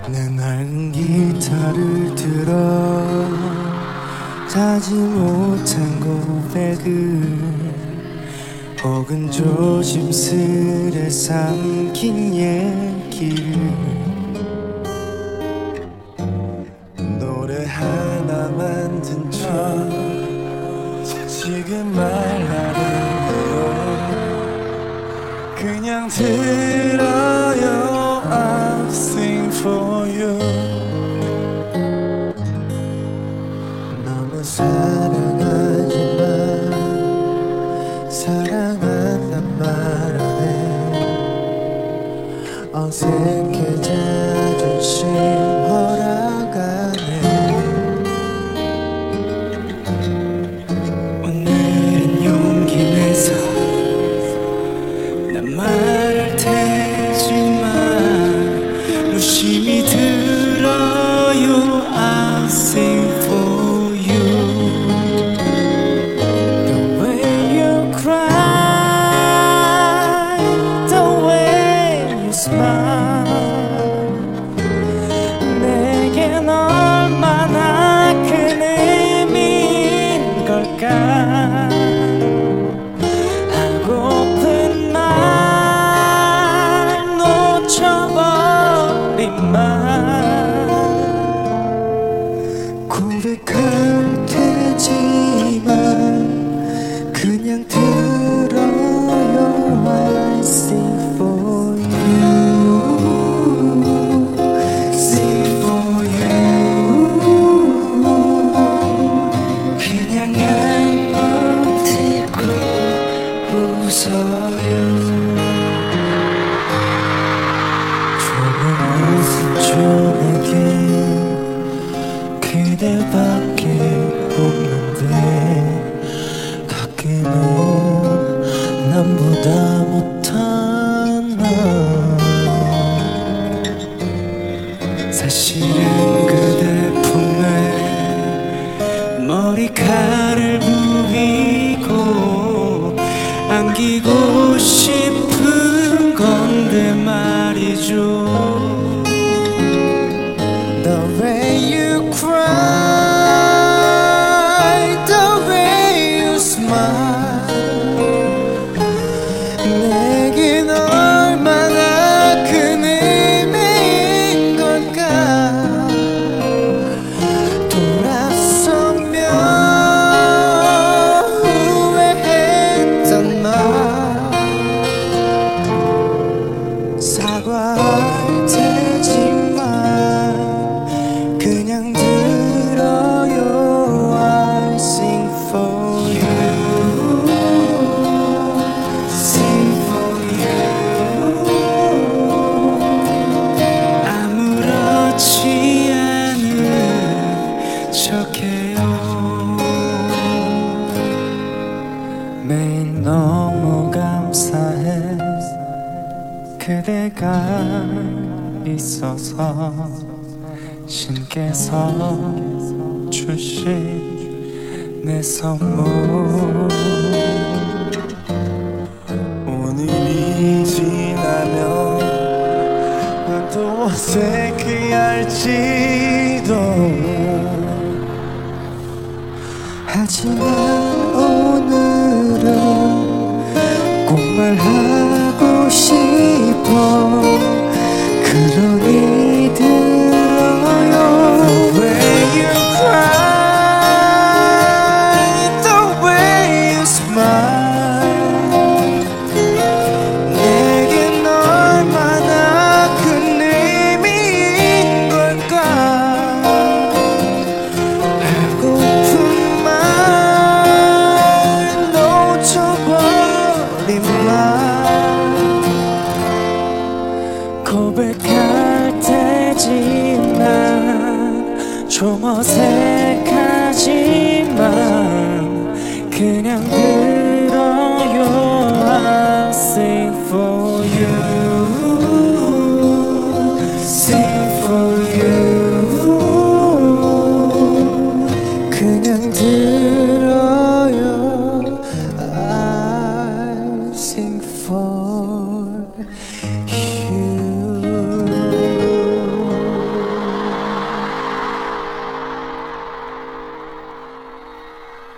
내 낡은 기타를 들어 하지 못한 고백을 혹은 조심스레 삼킨 얘기를 노래 하나 만든 척 지금 말하는데요 그냥 들어요 I'll sing for you 너무 사랑하지만 사랑한단 말 안 해 어색해 자존심 허락하네 오늘은 용기 내서 난 말할 테지만 무심히 들어요 I'll sing for you The way you cry The way you smile 내겐 얼마나 큰 의미인 걸까 하고픈 말 놓쳐버린 말 고백할 테지만 그냥 들어요 I sing for you Sing for you 그냥 날 버티고 웃어요 조금 웃음 주에게 그대밖에 없는데 가끔은 남보다 못한 나 사실은 그대 품에 머리카락을 부비고 안기고 싶은 건데 말이죠 The way you cry The way you smile 내겐 얼마나 큰 의미인 걸까 돌아서면 후회했던 말 사과할 테지만 그냥 들어요 I sing for you Sing for you 아무렇지 않은 척해요 매일 너무 감사해 그대가 있어서 신께서 주신 내 선물 오늘이 지나면 난 또 어색해할지도 하지만 오늘은 꼭 말하고 싶어 그러니 들어요 The way you cry The way you smile 내겐 얼마나 큰 의미인 걸까 하고픈 말 놓쳐버린 말 고백할 테지만 좀 어색하지만 그냥 들어요 I'll sing for you Sing